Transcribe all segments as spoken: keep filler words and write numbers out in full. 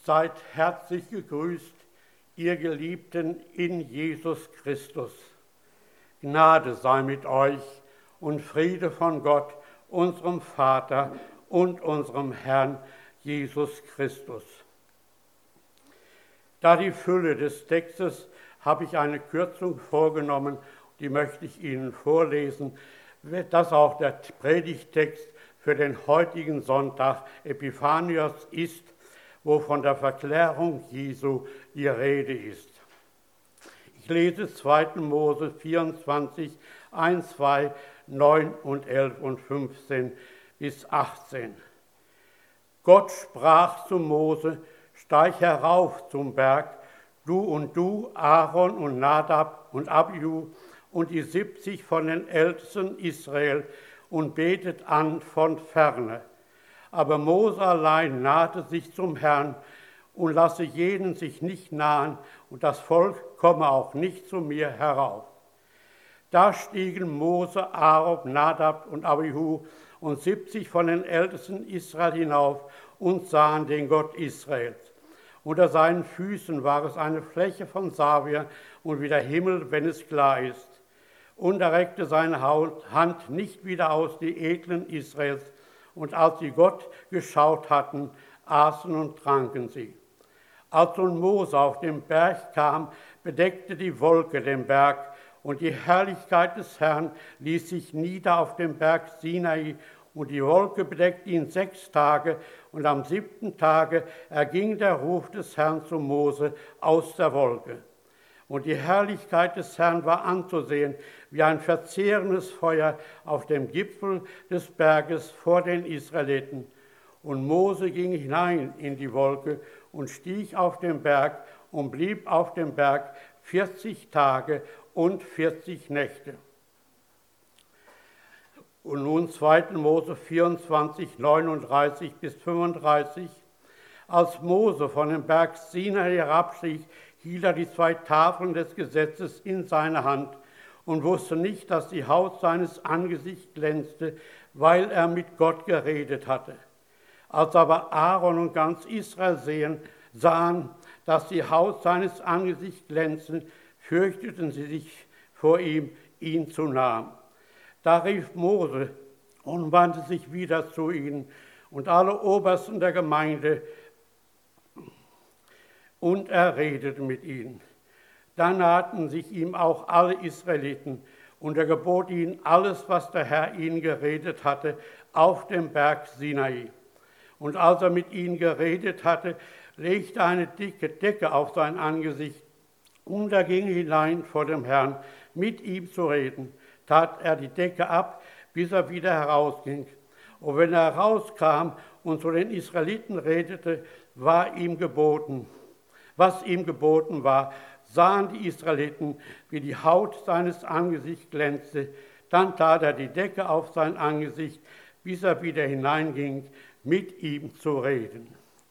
Seid herzlich gegrüßt, ihr Geliebten in Jesus Christus. Gnade sei mit euch und Friede von Gott, unserem Vater und unserem Herrn Jesus Christus. Da die Fülle des Textes habe ich eine Kürzung vorgenommen, die möchte ich Ihnen vorlesen, dass auch der Predigttext für den heutigen Sonntag Epiphanios ist, wo von der Verklärung Jesu die Rede ist. Ich lese zweiter Mose vierundzwanzig, eins, zwei, neun und elf und fünfzehn bis achtzehn. Gott sprach zu Mose: Steig herauf zum Berg, du und du, Aaron und Nadab und Abihu und die siebzig von den Ältesten Israel, und betet an von ferne. Aber Mose allein nahte sich zum Herrn und lasse jeden sich nicht nahen, und das Volk komme auch nicht zu mir herauf. Da stiegen Mose, Aaron, Nadab und Abihu und siebzig von den Ältesten Israel hinauf und sahen den Gott Israels. Unter seinen Füßen war es eine Fläche von Savia und wie der Himmel, wenn es klar ist. Und er reckte seine Hand nicht wieder aus, die Edlen Israels. Und als sie Gott geschaut hatten, aßen und tranken sie. Als nun Mose auf den Berg kam, bedeckte die Wolke den Berg, und die Herrlichkeit des Herrn ließ sich nieder auf dem Berg Sinai, und die Wolke bedeckte ihn sechs Tage, und am siebten Tage erging der Ruf des Herrn zu Mose aus der Wolke. Und die Herrlichkeit des Herrn war anzusehen, wie ein verzehrendes Feuer auf dem Gipfel des Berges vor den Israeliten. Und Mose ging hinein in die Wolke und stieg auf den Berg und blieb auf dem Berg vierzig Tage und vierzig Nächte. Und nun zweiter Mose vierundzwanzig, neununddreißig bis fünfunddreißig. Als Mose von dem Berg Sinai herabstieg, hielt er die zwei Tafeln des Gesetzes in seiner Hand und wusste nicht, dass die Haut seines Angesichts glänzte, weil er mit Gott geredet hatte. Als aber Aaron und ganz Israel sehen, sahen, dass die Haut seines Angesichts glänzte, fürchteten sie sich vor ihm, ihn zu nahen. Da rief Mose und wandte sich wieder zu ihnen, und alle Obersten der Gemeinde, und er redete mit ihnen. Da nahten sich ihm auch alle Israeliten, und er gebot ihnen alles, was der Herr ihnen geredet hatte, auf dem Berg Sinai. Und als er mit ihnen geredet hatte, legte er eine dicke Decke auf sein Angesicht, und er ging hinein vor dem Herrn, mit ihm zu reden. Tat er die Decke ab, bis er wieder herausging. Und wenn er herauskam und zu den Israeliten redete, war ihm geboten, was ihm geboten war, sahen die Israeliten, wie die Haut seines Angesichts glänzte. Dann tat er die Decke auf sein Angesicht, bis er wieder hineinging, mit ihm zu reden.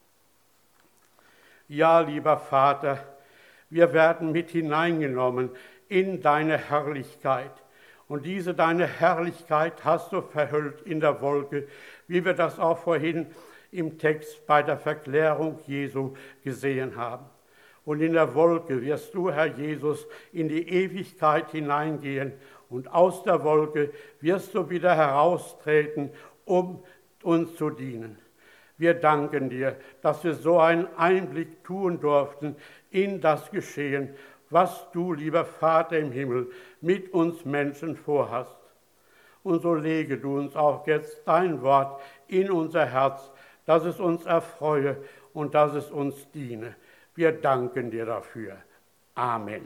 Ja, lieber Vater, wir werden mit hineingenommen in deine Herrlichkeit. Und diese deine Herrlichkeit hast du verhüllt in der Wolke, wie wir das auch vorhin im Text bei der Verklärung Jesu gesehen haben. Und in der Wolke wirst du, Herr Jesus, in die Ewigkeit hineingehen, und aus der Wolke wirst du wieder heraustreten, um uns zu dienen. Wir danken dir, dass wir so einen Einblick tun durften in das Geschehen, was du, lieber Vater im Himmel, mit uns Menschen vorhast. Und so lege du uns auch jetzt dein Wort in unser Herz, dass es uns erfreue und dass es uns diene. Wir danken dir dafür. Amen.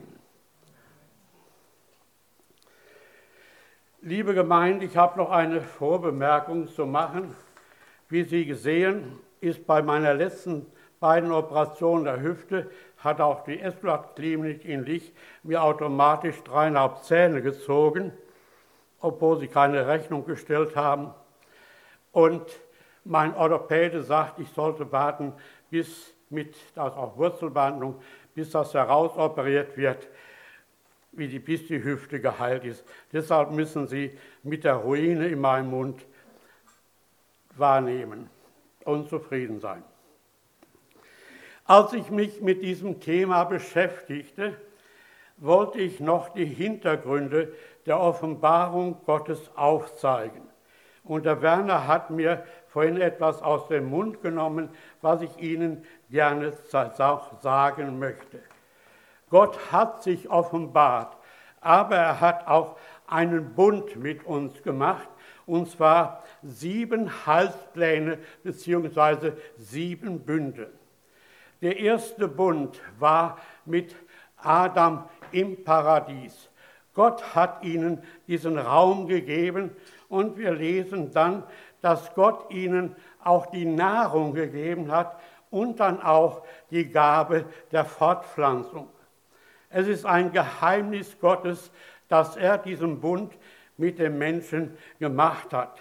Liebe Gemeinde, ich habe noch eine Vorbemerkung zu machen. Wie Sie gesehen, ist bei meiner letzten beiden Operationen der Hüfte, hat auch die Esblatt-Klinik in Lich mir automatisch dreieinhalb Zähne gezogen, obwohl sie keine Rechnung gestellt haben. Und mein Orthopäde sagt, ich sollte warten, bis mit das auch Wurzelbehandlung, bis das herausoperiert wird, wie die, bis die Hüfte geheilt ist. Deshalb müssen Sie mit der Ruine in meinem Mund wahrnehmen und zufrieden sein. Als ich mich mit diesem Thema beschäftigte, wollte ich noch die Hintergründe der Offenbarung Gottes aufzeigen. Und der Werner hat mir vorhin etwas aus dem Mund genommen, was ich Ihnen gerne sagen möchte. Gott hat sich offenbart, aber er hat auch einen Bund mit uns gemacht, und zwar sieben Heilspläne bzw. sieben Bünde. Der erste Bund war mit Adam im Paradies. Gott hat ihnen diesen Raum gegeben und wir lesen dann, dass Gott ihnen auch die Nahrung gegeben hat und dann auch die Gabe der Fortpflanzung. Es ist ein Geheimnis Gottes, dass er diesen Bund mit dem Menschen gemacht hat.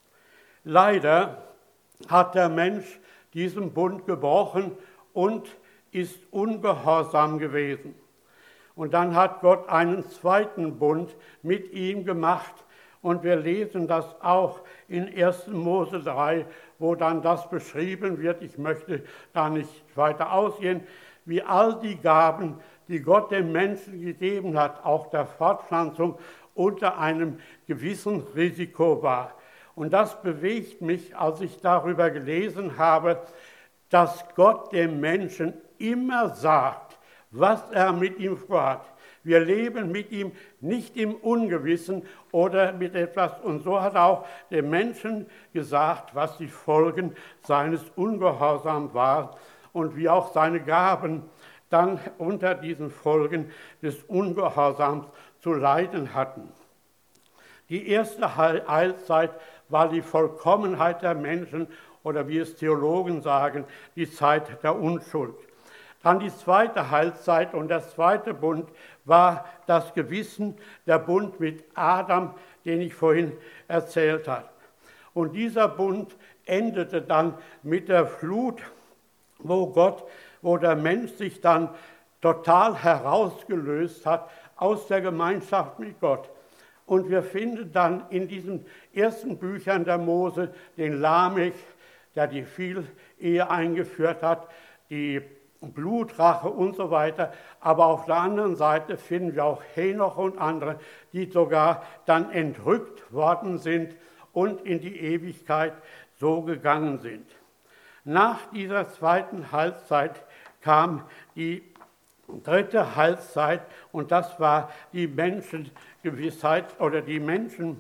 Leider hat der Mensch diesen Bund gebrochen und ist ungehorsam gewesen. Und dann hat Gott einen zweiten Bund mit ihm gemacht. Und wir lesen das auch in ersten Mose drei, wo dann das beschrieben wird. Ich möchte da nicht weiter ausgehen, wie all die Gaben, die Gott dem Menschen gegeben hat, auch der Fortpflanzung, unter einem gewissen Risiko war. Und das bewegt mich, als ich darüber gelesen habe, dass Gott dem Menschen immer sagt, was er mit ihm vorhat. Wir leben mit ihm nicht im Ungewissen oder mit etwas. Und so hat er auch dem Menschen gesagt, was die Folgen seines Ungehorsams waren und wie auch seine Gaben dann unter diesen Folgen des Ungehorsams zu leiden hatten. Die erste Heilszeit war die Vollkommenheit der Menschen oder wie es Theologen sagen, die Zeit der Unschuld. Dann die zweite Heilszeit und der zweite Bund war das Gewissen, der Bund mit Adam, den ich vorhin erzählt habe. Und dieser Bund endete dann mit der Flut, wo Gott, wo der Mensch sich dann total herausgelöst hat aus der Gemeinschaft mit Gott. Und wir finden dann in diesen ersten Büchern der Mose den Lamech, der die Vielehe eingeführt hat, die Blutrache und so weiter. Aber auf der anderen Seite finden wir auch Henoch und andere, die sogar dann entrückt worden sind und in die Ewigkeit so gegangen sind. Nach dieser zweiten Heilszeit kam die dritte Heilszeit und das war die Menschengewissheit oder die Menschen,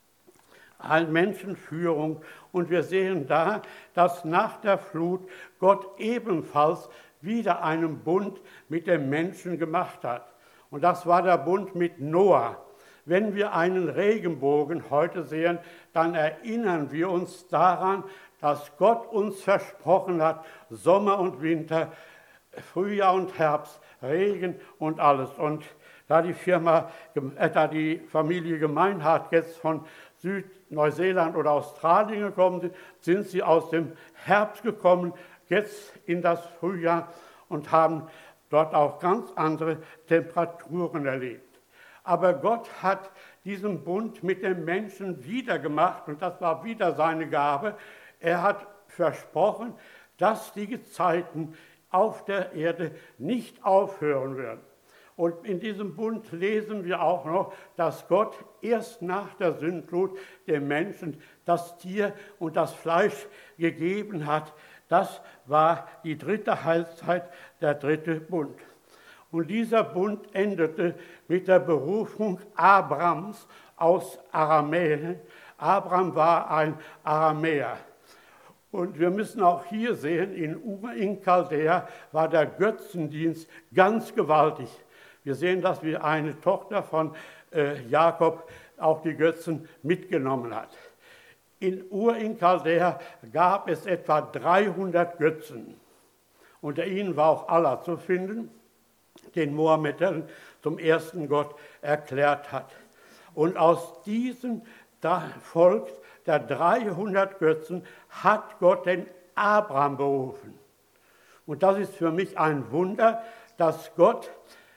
Menschenführung. Und wir sehen da, dass nach der Flut Gott ebenfalls wieder einen Bund mit dem Menschen gemacht hat. Und das war der Bund mit Noah. Wenn wir einen Regenbogen heute sehen, dann erinnern wir uns daran, dass Gott uns versprochen hat, Sommer und Winter, Frühjahr und Herbst, Regen und alles. Und da die Firma, äh, da die Familie Gemeinhardt jetzt von Südneuseeland oder Australien gekommen sind, sind sie aus dem Herbst gekommen, jetzt in das Frühjahr und haben dort auch ganz andere Temperaturen erlebt. Aber Gott hat diesen Bund mit dem Menschen wieder gemacht und das war wieder seine Gabe. Er hat versprochen, dass die Zeiten auf der Erde nicht aufhören werden. Und in diesem Bund lesen wir auch noch, dass Gott erst nach der Sintflut dem Menschen das Tier und das Fleisch gegeben hat. Das war die dritte Heilszeit, der dritte Bund. Und dieser Bund endete mit der Berufung Abrams aus Aramäen. Abraham war ein Aramäer. Und wir müssen auch hier sehen, in Ur in Chaldea war der Götzendienst ganz gewaltig. Wir sehen, dass wie eine Tochter von äh, Jakob auch die Götzen mitgenommen hat. In Ur in Chaldea gab es etwa dreihundert Götzen. Unter ihnen war auch Allah zu finden, den Mohammedan zum ersten Gott erklärt hat. Und aus diesem Volk der dreihundert Götzen hat Gott den Abraham berufen. Und das ist für mich ein Wunder, dass Gott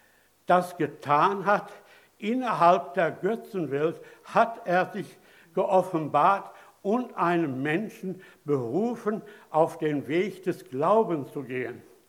das getan hat. Innerhalb der Götzenwelt hat er sich geoffenbart und einen Menschen berufen, auf den Weg des Glaubens zu gehen.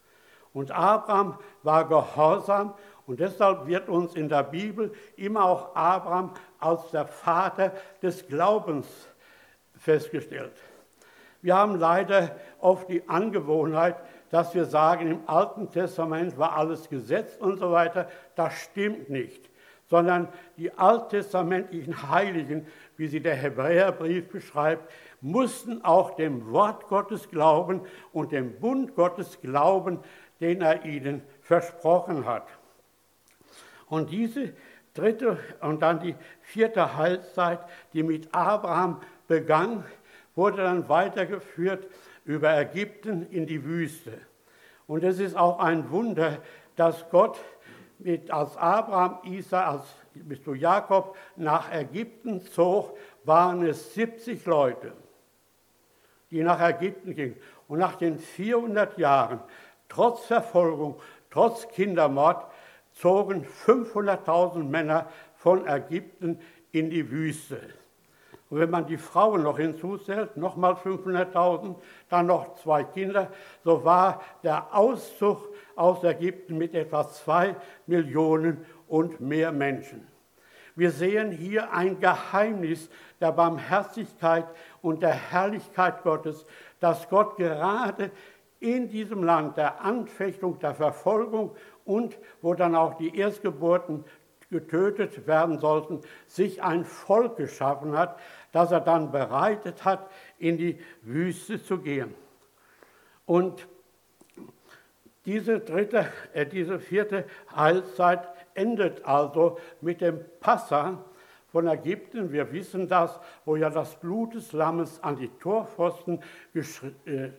Und Abraham war gehorsam und deshalb wird uns in der Bibel immer auch Abraham als der Vater des Glaubens festgestellt. Wir haben leider oft die Angewohnheit, dass wir sagen, im Alten Testament war alles Gesetz und so weiter. Das stimmt nicht, sondern die alttestamentlichen Heiligen, wie sie der Hebräerbrief beschreibt, mussten auch dem Wort Gottes glauben und dem Bund Gottes glauben, den er ihnen versprochen hat. Und diese dritte und dann die vierte Heilszeit, die mit Abraham begann, wurde dann weitergeführt über Ägypten in die Wüste. Und es ist auch ein Wunder, dass Gott mit, als Abraham, Isaak, als bis zu Jakob nach Ägypten zog, waren es siebzig Leute, die nach Ägypten gingen. Und nach den vierhundert Jahren, trotz Verfolgung, trotz Kindermord, zogen fünfhunderttausend Männer von Ägypten in die Wüste. Und wenn man die Frauen noch hinzuzählt, nochmal fünfhunderttausend, dann noch zwei Kinder, so war der Auszug aus Ägypten mit etwa zwei Millionen und mehr Menschen. Wir sehen hier ein Geheimnis der Barmherzigkeit und der Herrlichkeit Gottes, dass Gott gerade in diesem Land der Anfechtung, der Verfolgung und wo dann auch die Erstgeburten getötet werden sollten, sich ein Volk geschaffen hat, das er dann bereitet hat, in die Wüste zu gehen. Und diese dritte, äh, diese vierte Heilszeit endet also mit dem Passa von Ägypten. Wir wissen das, wo ja das Blut des Lammes an die Torpfosten gestrichen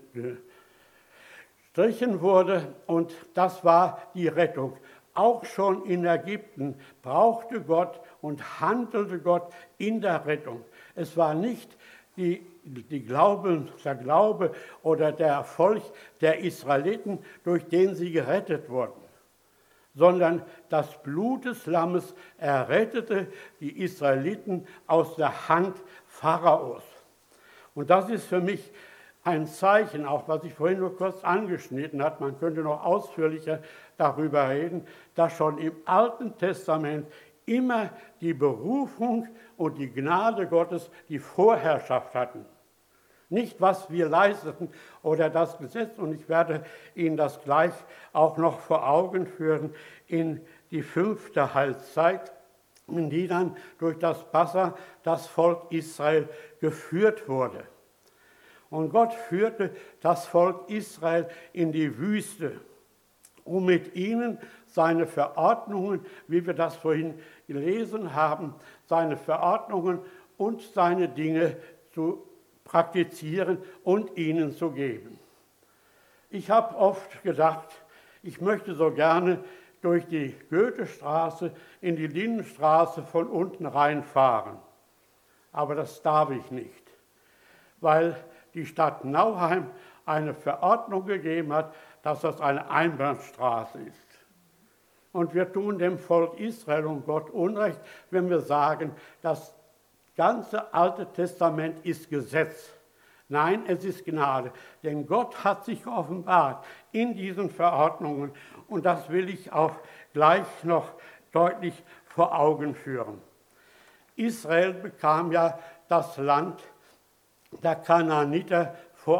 wurde, und das war die Rettung. Auch schon in Ägypten brauchte Gott und handelte Gott in der Rettung. Es war nicht die, die Glauben, der Glaube oder der Erfolg der Israeliten, durch den sie gerettet wurden, sondern das Blut des Lammes errettete die Israeliten aus der Hand Pharaos. Und das ist für mich ein Zeichen, auch was ich vorhin nur kurz angeschnitten habe, man könnte noch ausführlicher darüber reden, dass schon im Alten Testament immer die Berufung und die Gnade Gottes die Vorherrschaft hatten. Nicht, was wir leisteten oder das Gesetz, und ich werde Ihnen das gleich auch noch vor Augen führen, in die fünfte Heilszeit, in die dann durch das Passa das Volk Israel geführt wurde. Und Gott führte das Volk Israel in die Wüste, um mit ihnen seine Verordnungen, wie wir das vorhin gelesen haben, seine Verordnungen und seine Dinge zu praktizieren und ihnen zu geben. Ich habe oft gedacht, ich möchte so gerne durch die Goethestraße in die Lindenstraße von unten reinfahren. Aber das darf ich nicht, weil die Stadt Nauheim eine Verordnung gegeben hat, dass das eine Einbahnstraße ist. Und wir tun dem Volk Israel und Gott Unrecht, wenn wir sagen, das ganze Alte Testament ist Gesetz. Nein, es ist Gnade, denn Gott hat sich offenbart in diesen Verordnungen, und das will ich auch gleich noch deutlich vor Augen führen. Israel bekam ja das Land der Kanaaniter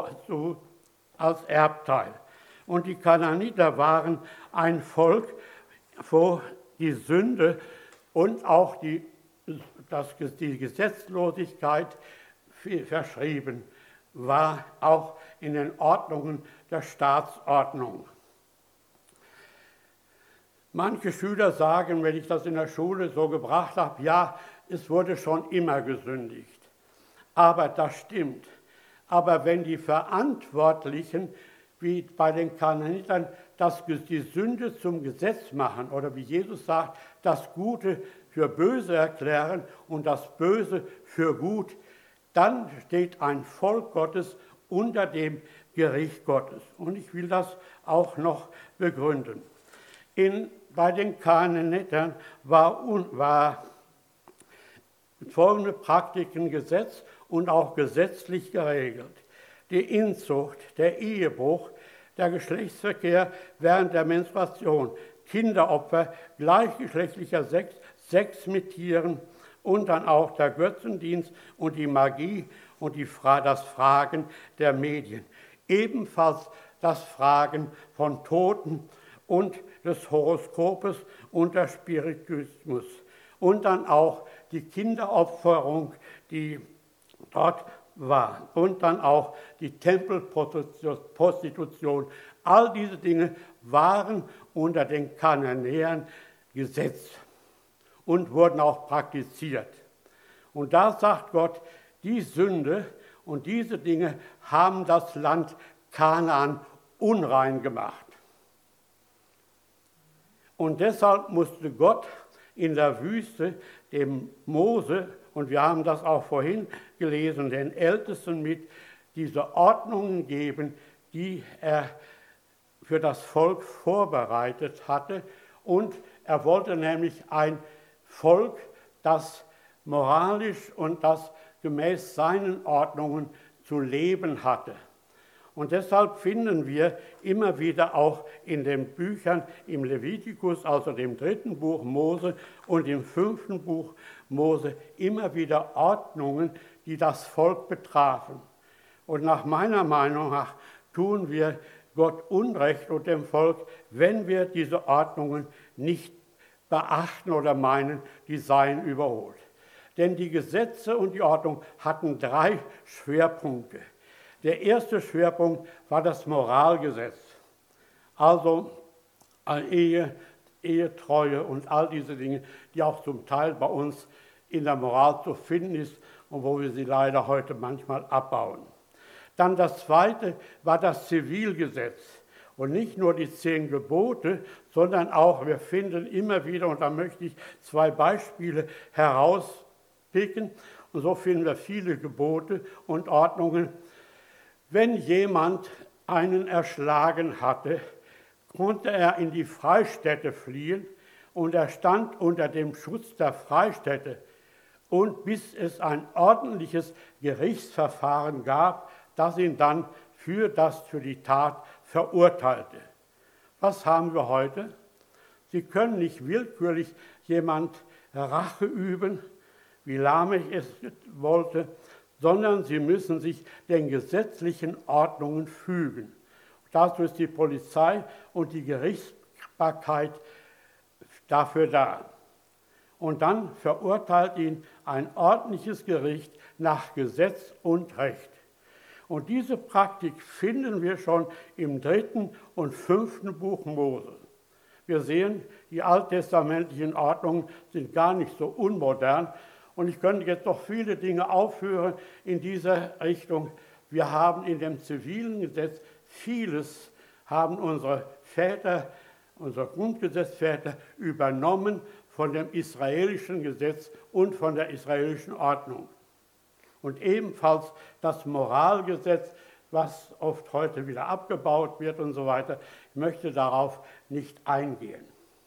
als Erbteil. Und die Kanaaniter waren ein Volk, wo die Sünde und auch die, das, die Gesetzlosigkeit verschrieben war, auch in den Ordnungen der Staatsordnung. Manche Schüler sagen, wenn ich das in der Schule so gebracht habe, ja, es wurde schon immer gesündigt. Aber das stimmt. Aber wenn die Verantwortlichen, wie bei den Kanaanitern, das, die Sünde zum Gesetz machen, oder wie Jesus sagt, das Gute für böse erklären und das Böse für gut, dann steht ein Volk Gottes unter dem Gericht Gottes. Und ich will das auch noch begründen. In, bei den Kanaanitern war, war folgende Praktiken Gesetz und auch gesetzlich geregelt. Die Inzucht, der Ehebruch, der Geschlechtsverkehr während der Menstruation, Kinderopfer, gleichgeschlechtlicher Sex, Sex mit Tieren und dann auch der Götzendienst und die Magie und die Fra- das Fragen der Medien. Ebenfalls das Fragen von Toten und des Horoskopes und der Spiritismus. Und dann auch die Kinderopferung, die dort war. Und dann auch die Tempelprostitution. All diese Dinge waren unter den Kananäern Gesetz und wurden auch praktiziert. Und da sagt Gott, die Sünde und diese Dinge haben das Land Kanaan unrein gemacht. Und deshalb musste Gott in der Wüste dem Mose, und wir haben das auch vorhin gelesen, den Ältesten mit, diese Ordnungen geben, die er für das Volk vorbereitet hatte. Und er wollte nämlich ein Volk, das moralisch und das gemäß seinen Ordnungen zu leben hatte. Und deshalb finden wir immer wieder auch in den Büchern im Levitikus, also dem dritten Buch Mose und im fünften Buch Mose, immer wieder Ordnungen, die das Volk betrafen. Und nach meiner Meinung nach tun wir Gott Unrecht und dem Volk, wenn wir diese Ordnungen nicht beachten oder meinen, die seien überholt. Denn die Gesetze und die Ordnung hatten drei Schwerpunkte. Der erste Schwerpunkt war das Moralgesetz, also Ehe, Ehetreue und all diese Dinge, die auch zum Teil bei uns in der Moral zu finden ist und wo wir sie leider heute manchmal abbauen. Dann das zweite war das Zivilgesetz und nicht nur die zehn Gebote, sondern auch, wir finden immer wieder, und da möchte ich zwei Beispiele herauspicken, und so finden wir viele Gebote und Ordnungen. Wenn jemand einen erschlagen hatte, konnte er in die Freistätte fliehen und er stand unter dem Schutz der Freistätte. Und bis es ein ordentliches Gerichtsverfahren gab, das ihn dann für das, für die Tat verurteilte. Was haben wir heute? Sie können nicht willkürlich jemand Rache üben, wie Lamech es wollte, sondern sie müssen sich den gesetzlichen Ordnungen fügen. Dazu ist die Polizei und die Gerichtsbarkeit dafür da. Und dann verurteilt ihn ein ordentliches Gericht nach Gesetz und Recht. Und diese Praktik finden wir schon im dritten und fünften Buch Mose. Wir sehen, die alttestamentlichen Ordnungen sind gar nicht so unmodern. Und ich könnte jetzt noch viele Dinge aufführen in dieser Richtung. Wir haben in dem zivilen Gesetz vieles, haben unsere Väter, unsere Grundgesetzväter übernommen von dem israelischen Gesetz und von der israelischen Ordnung. Und ebenfalls das Moralgesetz, was oft heute wieder abgebaut wird und so weiter. Ich möchte darauf nicht eingehen.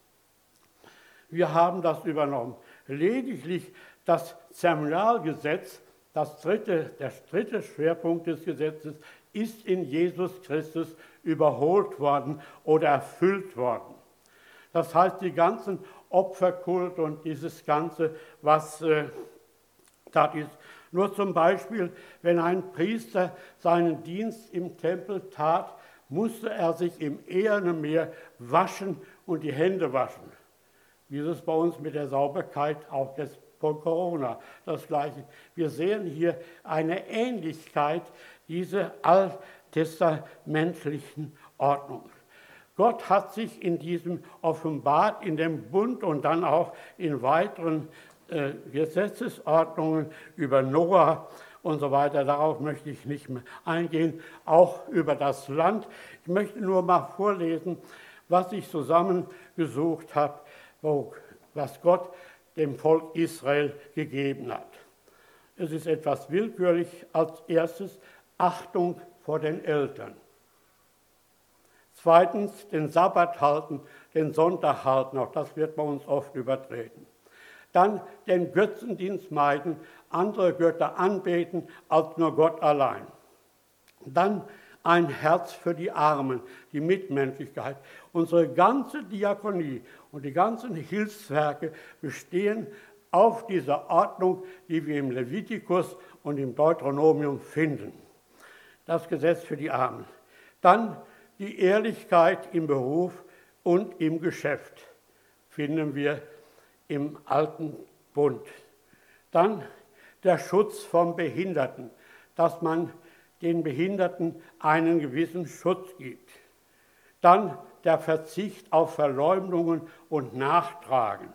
Wir haben das übernommen. Lediglich das Zeremonialgesetz, das dritte, der dritte Schwerpunkt des Gesetzes, ist in Jesus Christus überholt worden oder erfüllt worden. Das heißt, die ganzen Opferkult und dieses Ganze, was äh, da ist. Nur zum Beispiel, wenn ein Priester seinen Dienst im Tempel tat, musste er sich im Ehrenmeer waschen und die Hände waschen. Wie ist es bei uns mit der Sauberkeit auch jetzt von Corona, das Gleiche. Wir sehen hier eine Ähnlichkeit dieser alttestamentlichen Ordnung. Gott hat sich in diesem offenbart, in dem Bund und dann auch in weiteren äh, Gesetzesordnungen über Noah und so weiter. Darauf möchte ich nicht mehr eingehen, auch über das Land. Ich möchte nur mal vorlesen, was ich zusammengesucht habe, wo, was Gott dem Volk Israel gegeben hat. Es ist etwas willkürlich. Als erstes Achtung vor den Eltern. Zweitens den Sabbat halten, den Sonntag halten, auch das wird bei uns oft übertreten. Dann den Götzendienst meiden, andere Götter anbeten als nur Gott allein. Dann ein Herz für die Armen, die Mitmenschlichkeit. Unsere ganze Diakonie und die ganzen Hilfswerke bestehen auf dieser Ordnung, die wir im Levitikus und im Deuteronomium finden. Das Gesetz für die Armen. Dann die Ehrlichkeit im Beruf und im Geschäft finden wir im Alten Bund. Dann der Schutz von Behinderten, dass man den Behinderten einen gewissen Schutz gibt. Dann der Verzicht auf Verleumdungen und Nachtragen.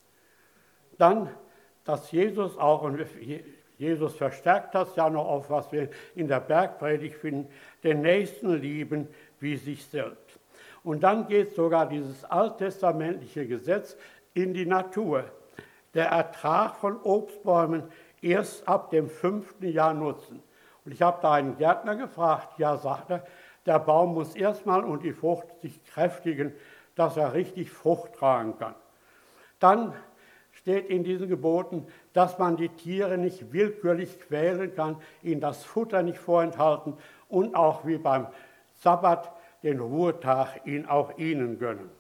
Dann, dass Jesus auch, und Jesus verstärkt das ja noch auf, was wir in der Bergpredigt finden, den Nächsten lieben wie sich selbst. Und dann geht sogar dieses alttestamentliche Gesetz in die Natur. Der Ertrag von Obstbäumen erst ab dem fünften Jahr nutzen. Und ich habe da einen Gärtner gefragt, ja, sagt er, der Baum muss erstmal und die Frucht sich kräftigen, dass er richtig Frucht tragen kann. Dann steht in diesen Geboten, dass man die Tiere nicht willkürlich quälen kann, ihnen das Futter nicht vorenthalten und auch wie beim Sabbat den Ruhetag ihn auch ihnen gönnen.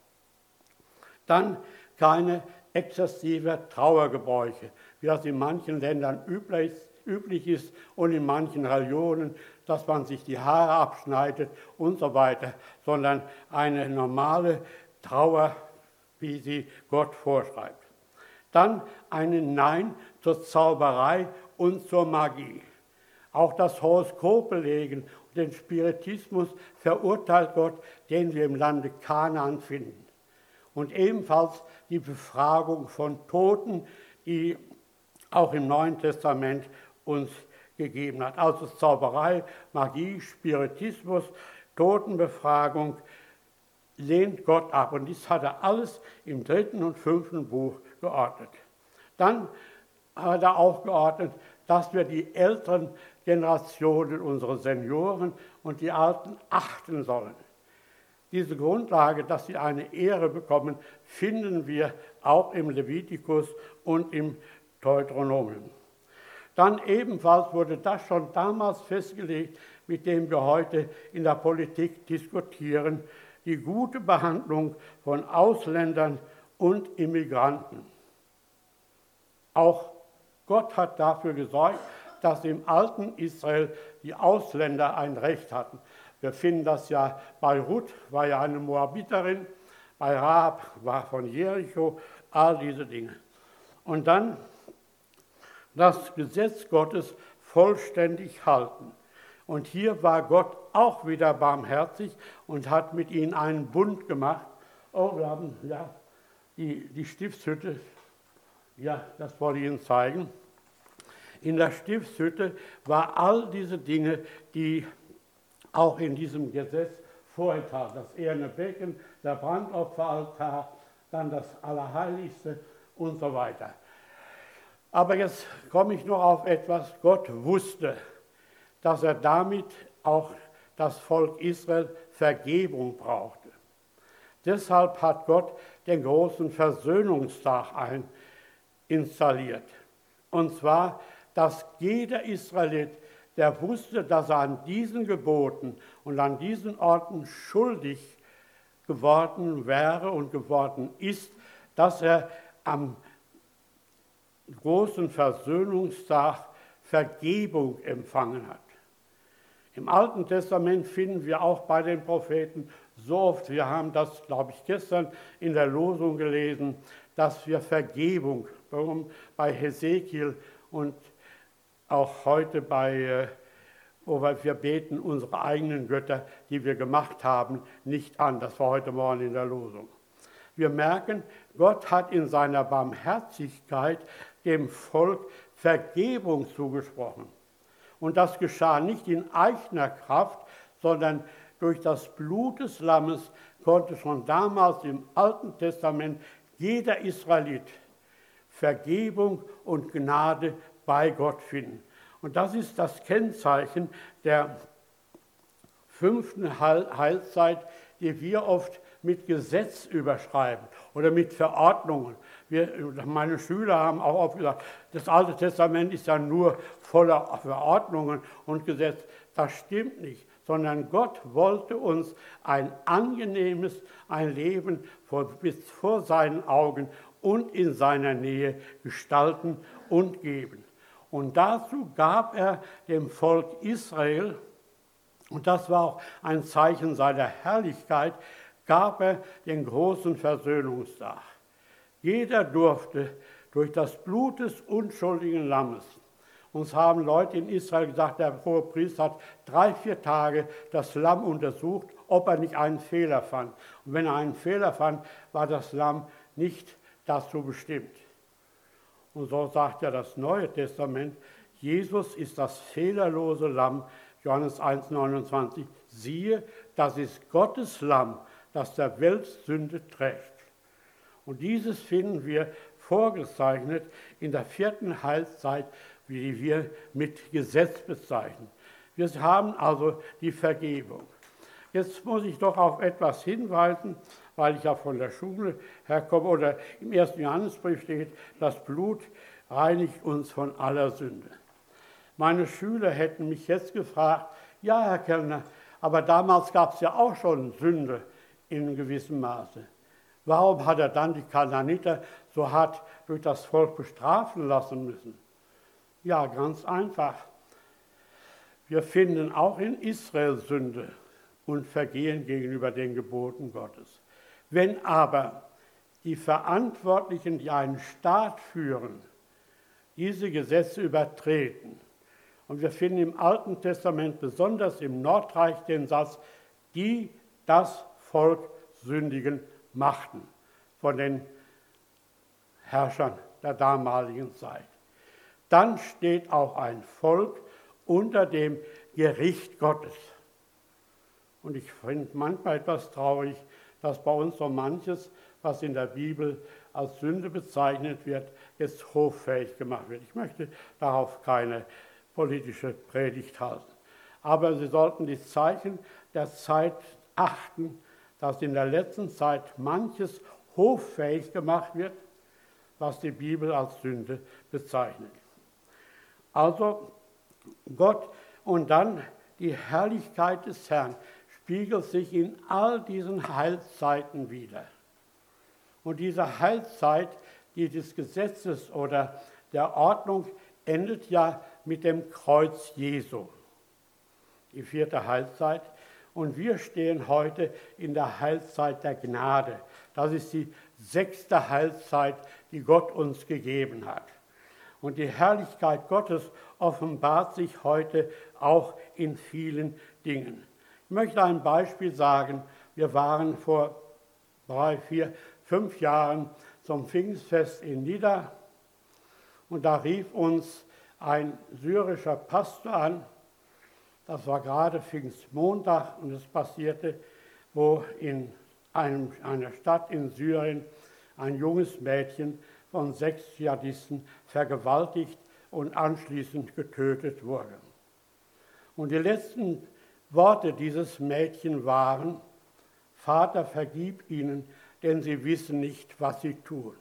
Dann keine exzessive Trauergebräuche, wie das in manchen Ländern üblich, üblich ist und in manchen Religionen, dass man sich die Haare abschneidet und so weiter, sondern eine normale Trauer, wie sie Gott vorschreibt. Dann ein Nein zur Zauberei und zur Magie. Auch das Horoskope legen und den Spiritismus verurteilt Gott, den wir im Lande Kanaan finden. Und ebenfalls die Befragung von Toten, die auch im Neuen Testament uns gegeben hat. Also Zauberei, Magie, Spiritismus, Totenbefragung lehnt Gott ab. Und dies hat er alles im dritten und fünften Buch geordnet. Dann hat er auch geordnet, dass wir die älteren Generationen, unsere Senioren und die Alten achten sollen. Diese Grundlage, dass sie eine Ehre bekommen, finden wir auch im Levitikus und im Deuteronomium. Dann ebenfalls wurde das schon damals festgelegt, mit dem wir heute in der Politik diskutieren, die gute Behandlung von Ausländern und Immigranten. Auch Gott hat dafür gesorgt, dass im alten Israel die Ausländer ein Recht hatten. Wir finden das ja bei Ruth, war ja eine Moabiterin, bei Rahab war von Jericho, all diese Dinge. Und dann das Gesetz Gottes vollständig halten. Und hier war Gott auch wieder barmherzig und hat mit ihnen einen Bund gemacht. Oh, wir haben ja die, die Stiftshütte, ja, das wollte ich Ihnen zeigen. In der Stiftshütte war all diese Dinge, die auch in diesem Gesetz vorenthalten. Das eherne Becken, der Brandopferaltar, dann das Allerheiligste und so weiter. Aber jetzt komme ich noch auf etwas. Gott wusste, dass er damit auch das Volk Israel Vergebung brauchte. Deshalb hat Gott den großen Versöhnungstag ein installiert. Und zwar, dass jeder Israelit, der wusste, dass er an diesen Geboten und an diesen Orten schuldig geworden wäre und geworden ist, dass er am großen Versöhnungstag Vergebung empfangen hat. Im Alten Testament finden wir auch bei den Propheten so oft, wir haben das, glaube ich, gestern in der Losung gelesen, dass wir Vergebung, bei Hesekiel und auch heute bei, wo wir beten, unsere eigenen Götter, die wir gemacht haben, nicht an. Das war heute Morgen in der Losung. Wir merken, Gott hat in seiner Barmherzigkeit dem Volk Vergebung zugesprochen. Und das geschah nicht in eigener Kraft, sondern durch das Blut des Lammes konnte schon damals im Alten Testament jeder Israelit Vergebung und Gnade bei Gott finden. Und das ist das Kennzeichen der fünften Heilszeit, die wir oft mit Gesetz überschreiben oder mit Verordnungen. Wir, meine Schüler haben auch oft gesagt, das Alte Testament ist ja nur voller Verordnungen und Gesetz. Das stimmt nicht, sondern Gott wollte uns ein angenehmes, ein Leben vor, bis vor seinen Augen und in seiner Nähe gestalten und geben. Und dazu gab er dem Volk Israel, und das war auch ein Zeichen seiner Herrlichkeit, gab er den großen Versöhnungstag. Jeder durfte durch das Blut des unschuldigen Lammes, uns haben Leute in Israel gesagt, der Hohepriester hat drei, vier Tage das Lamm untersucht, ob er nicht einen Fehler fand. Und wenn er einen Fehler fand, war das Lamm nicht dazu bestimmt. Und so sagt ja das Neue Testament, Jesus ist das fehlerlose Lamm, Johannes eins neunundzwanzig. Siehe, das ist Gottes Lamm, das der Welt Sünde trägt. Und dieses finden wir vorgezeichnet in der vierten Heilszeit, wie wir mit Gesetz bezeichnen. Wir haben also die Vergebung. Jetzt muss ich doch auf etwas hinweisen, weil ich ja von der Schule herkomme, oder im ersten Johannesbrief steht, das Blut reinigt uns von aller Sünde. Meine Schüler hätten mich jetzt gefragt, ja, Herr Kellner, aber damals gab es ja auch schon Sünde in gewissem Maße. Warum hat er dann die Kanaaniter so hart durch das Volk bestrafen lassen müssen? Ja, ganz einfach. Wir finden auch in Israel Sünde und Vergehen gegenüber den Geboten Gottes. Wenn aber die Verantwortlichen, die einen Staat führen, diese Gesetze übertreten, und wir finden im Alten Testament, besonders im Nordreich, den Satz, die das Volk sündigen machten, von den Herrschern der damaligen Zeit. Dann steht auch ein Volk unter dem Gericht Gottes. Und ich finde manchmal etwas traurig, dass bei uns so manches, was in der Bibel als Sünde bezeichnet wird, jetzt hoffähig gemacht wird. Ich möchte darauf keine politische Predigt halten. Aber Sie sollten die Zeichen der Zeit achten, dass in der letzten Zeit manches hoffähig gemacht wird, was die Bibel als Sünde bezeichnet. Also Gott und dann die Herrlichkeit des Herrn spiegelt sich in all diesen Heilszeiten wider. Und diese Heilszeit, die des Gesetzes oder der Ordnung, endet ja mit dem Kreuz Jesu, die vierte Heilszeit. Und wir stehen heute in der Heilszeit der Gnade. Das ist die sechste Heilszeit, die Gott uns gegeben hat. Und die Herrlichkeit Gottes offenbart sich heute auch in vielen Dingen. Ich möchte ein Beispiel sagen. Wir waren vor drei, vier, fünf Jahren zum Pfingstfest in Nidda. Und da rief uns ein syrischer Pastor an. Das war gerade Pfingstmontag und es passierte, wo in einem, einer Stadt in Syrien ein junges Mädchen von sechs Dschihadisten vergewaltigt und anschließend getötet wurde. Und die letzten Worte dieses Mädchens waren: Vater, vergib ihnen, denn sie wissen nicht, was sie tun.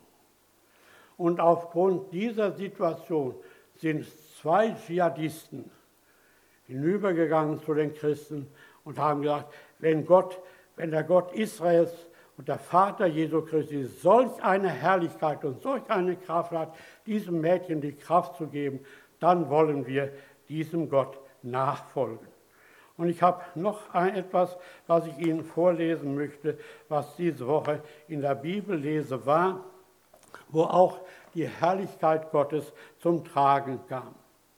Und aufgrund dieser Situation sind zwei Dschihadisten hinübergegangen zu den Christen und haben gesagt, wenn Gott, wenn der Gott Israels und der Vater Jesu Christi solch eine Herrlichkeit und solch eine Kraft hat, diesem Mädchen die Kraft zu geben, dann wollen wir diesem Gott nachfolgen. Und ich habe noch etwas, was ich Ihnen vorlesen möchte, was diese Woche in der Bibellese war, wo auch die Herrlichkeit Gottes zum Tragen kam.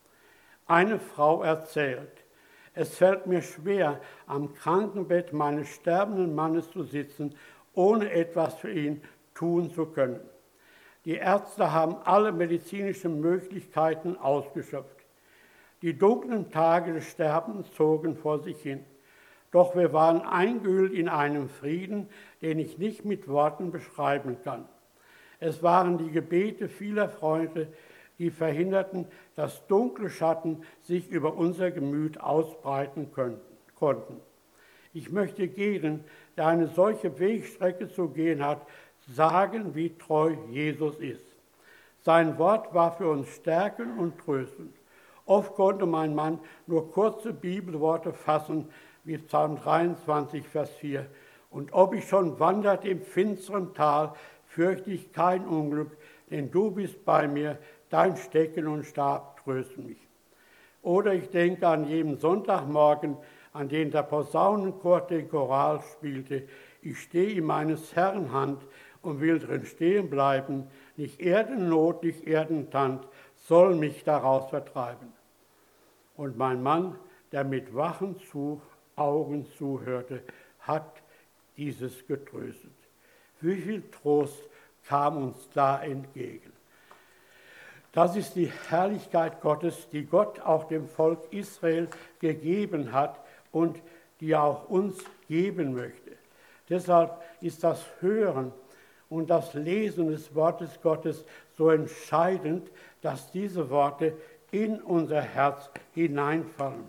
Eine Frau erzählt: Es fällt mir schwer, am Krankenbett meines sterbenden Mannes zu sitzen, ohne etwas für ihn tun zu können. Die Ärzte haben alle medizinischen Möglichkeiten ausgeschöpft. Die dunklen Tage des Sterbens zogen vor sich hin. Doch wir waren eingehüllt in einem Frieden, den ich nicht mit Worten beschreiben kann. Es waren die Gebete vieler Freunde, die verhinderten, dass dunkle Schatten sich über unser Gemüt ausbreiten konnten. Ich möchte jedem, der eine solche Wegstrecke zu gehen hat, sagen, wie treu Jesus ist. Sein Wort war für uns stärkend und tröstend. Oft konnte mein Mann nur kurze Bibelworte fassen, wie Psalm dreiundzwanzig, Vers vier. Und ob ich schon wanderte im finsteren Tal, fürchte ich kein Unglück, denn du bist bei mir, dein Stecken und Stab trösten mich. Oder ich denke an jeden Sonntagmorgen, an den der Posaunenchor den Choral spielte. Ich stehe in meines Herrn Hand und will drin stehen bleiben. Nicht Erdennot, nicht Erdentand soll mich daraus vertreiben. Und mein Mann, der mit wachen zu, Augen zuhörte, hat dieses getröstet. Wie viel Trost kam uns da entgegen. Das ist die Herrlichkeit Gottes, die Gott auch dem Volk Israel gegeben hat und die er auch uns geben möchte. Deshalb ist das Hören und das Lesen des Wortes Gottes so entscheidend, dass diese Worte in unser Herz hineinfallen.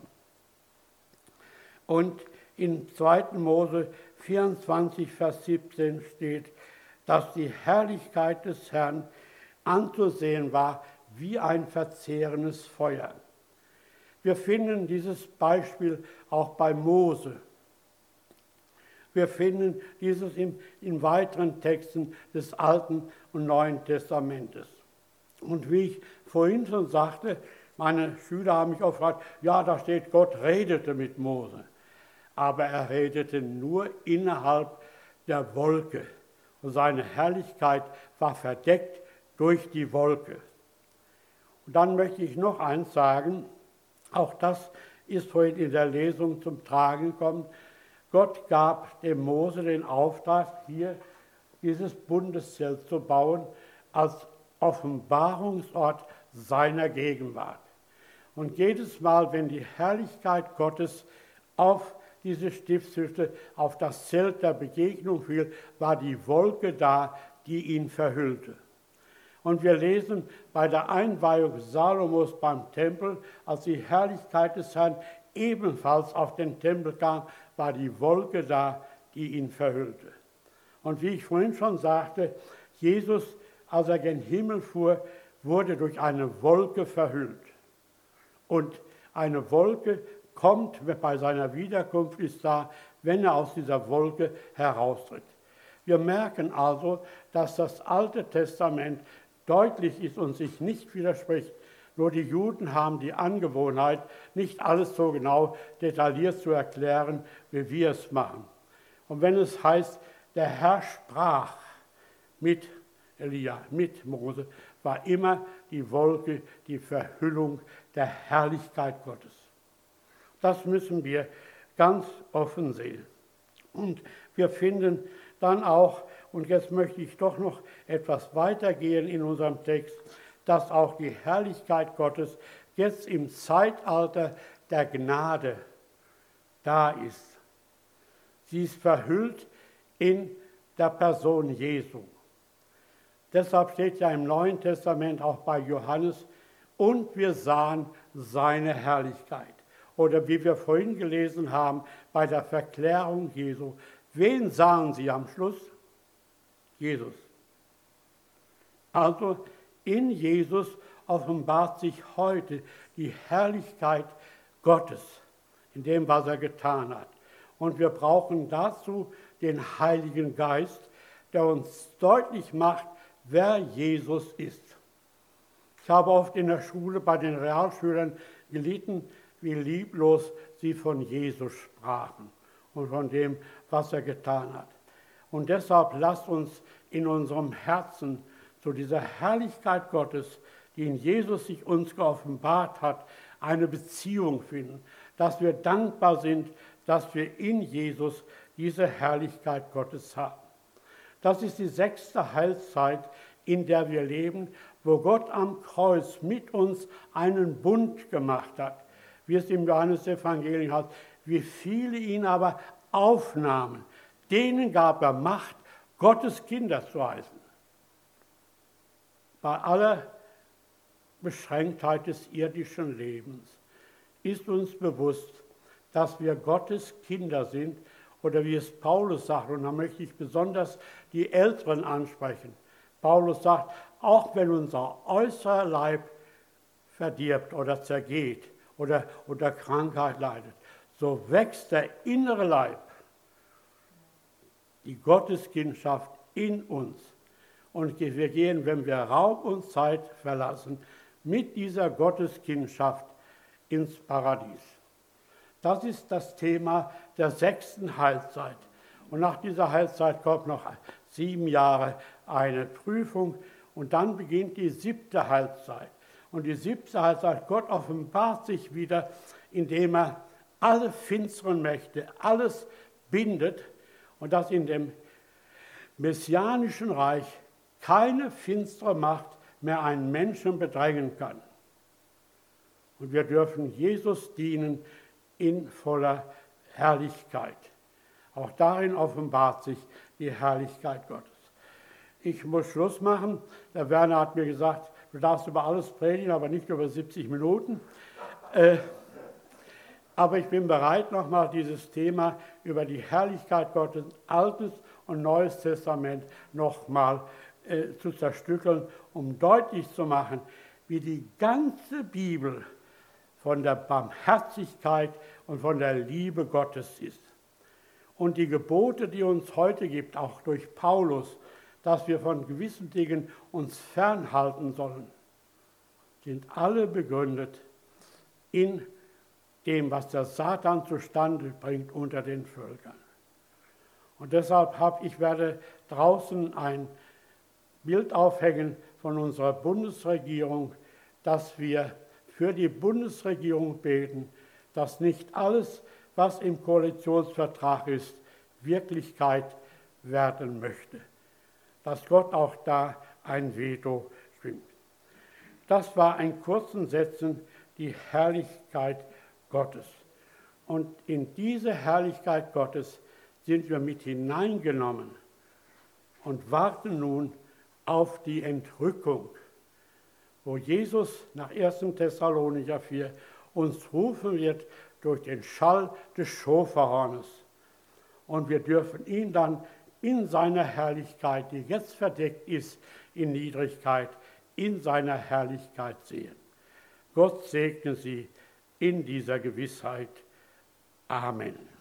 Und in zweiten Mose vierundzwanzig, Vers siebzehn steht, dass die Herrlichkeit des Herrn anzusehen war wie ein verzehrendes Feuer. Wir finden dieses Beispiel auch bei Mose. Wir finden dieses in, in weiteren Texten des Alten und Neuen Testamentes. Und wie ich vorhin schon sagte, meine Schüler haben mich auch gefragt, ja, da steht, Gott redete mit Mose. Aber er redete nur innerhalb der Wolke. Und seine Herrlichkeit war verdeckt durch die Wolke. Und dann möchte ich noch eins sagen, auch das ist vorhin in der Lesung zum Tragen gekommen. Gott gab dem Mose den Auftrag, hier dieses Bundeszelt zu bauen, als Offenbarungsort seiner Gegenwart. Und jedes Mal, wenn die Herrlichkeit Gottes auf diese Stiftshütte, auf das Zelt der Begegnung fiel, war die Wolke da, die ihn verhüllte. Und wir lesen bei der Einweihung Salomos beim Tempel, als die Herrlichkeit des Herrn ebenfalls auf den Tempel kam, war die Wolke da, die ihn verhüllte. Und wie ich vorhin schon sagte, Jesus, als er gen Himmel fuhr, wurde durch eine Wolke verhüllt. Und eine Wolke kommt bei seiner Wiederkunft, ist da, wenn er aus dieser Wolke heraustritt. Wir merken also, dass das Alte Testament deutlich ist und sich nicht widerspricht. Nur die Juden haben die Angewohnheit, nicht alles so genau detailliert zu erklären, wie wir es machen. Und wenn es heißt, der Herr sprach mit Elia, mit Mose, war immer die Wolke die Verhüllung der Herrlichkeit Gottes. Das müssen wir ganz offen sehen. Und wir finden dann auch, und jetzt möchte ich doch noch etwas weitergehen in unserem Text, dass auch die Herrlichkeit Gottes jetzt im Zeitalter der Gnade da ist. Sie ist verhüllt in der Person Jesu. Deshalb steht ja im Neuen Testament auch bei Johannes, und wir sahen seine Herrlichkeit. Oder wie wir vorhin gelesen haben, bei der Verklärung Jesu. Wen sahen sie am Schluss? Jesus. Also in Jesus offenbart sich heute die Herrlichkeit Gottes, in dem, was er getan hat. Und wir brauchen dazu den Heiligen Geist, der uns deutlich macht, wer Jesus ist. Ich habe oft in der Schule bei den Realschülern gelitten, wie lieblos sie von Jesus sprachen und von dem, was er getan hat. Und deshalb lasst uns in unserem Herzen zu dieser Herrlichkeit Gottes, die in Jesus sich uns geoffenbart hat, eine Beziehung finden, dass wir dankbar sind, dass wir in Jesus diese Herrlichkeit Gottes haben. Das ist die sechste Heilszeit, in der wir leben, wo Gott am Kreuz mit uns einen Bund gemacht hat, wie es im Johannesevangelium heißt, wie viele ihn aber aufnahmen, denen gab er Macht, Gottes Kinder zu heißen. Bei aller Beschränktheit des irdischen Lebens ist uns bewusst, dass wir Gottes Kinder sind, oder wie es Paulus sagt, und da möchte ich besonders die Älteren ansprechen. Paulus sagt, auch wenn unser äußerer Leib verdirbt oder zergeht oder unter Krankheit leidet, so wächst der innere Leib, die Gotteskindschaft in uns. Und wir gehen, wenn wir Raum und Zeit verlassen, mit dieser Gotteskindschaft ins Paradies. Das ist das Thema der sechsten Heilszeit. Und nach dieser Heilszeit kommt noch sieben Jahre eine Prüfung und dann beginnt die siebte Heilszeit. Und die siebte Heilszeit, Gott offenbart sich wieder, indem er alle finsteren Mächte, alles bindet und dass in dem messianischen Reich keine finstere Macht mehr einen Menschen bedrängen kann. Und wir dürfen Jesus dienen in voller Herrlichkeit. Auch darin offenbart sich die Herrlichkeit Gottes. Ich muss Schluss machen. Der Werner hat mir gesagt, du darfst über alles predigen, aber nicht über siebzig Minuten. Äh, aber ich bin bereit, nochmal dieses Thema über die Herrlichkeit Gottes, Altes und Neues Testament, nochmal äh, zu zerstückeln, um deutlich zu machen, wie die ganze Bibel von der Barmherzigkeit und von der Liebe Gottes ist. Und die Gebote, die uns heute gibt, auch durch Paulus, dass wir von gewissen Dingen uns fernhalten sollen, sind alle begründet in dem, was der Satan zustande bringt unter den Völkern. Und deshalb habe ich werde draußen ein Bild aufhängen von unserer Bundesregierung, dass wir für die Bundesregierung beten, dass nicht alles, was im Koalitionsvertrag ist, Wirklichkeit werden möchte. Dass Gott auch da ein Veto stimmt. Das war in kurzen Sätzen die Herrlichkeit Gottes. Und in diese Herrlichkeit Gottes sind wir mit hineingenommen und warten nun auf die Entrückung, wo Jesus nach ersten Thessalonicher vier uns rufen wird durch den Schall des Schoferhornes. Und wir dürfen ihn dann in seiner Herrlichkeit, die jetzt verdeckt ist in Niedrigkeit, in seiner Herrlichkeit sehen. Gott segne Sie in dieser Gewissheit. Amen.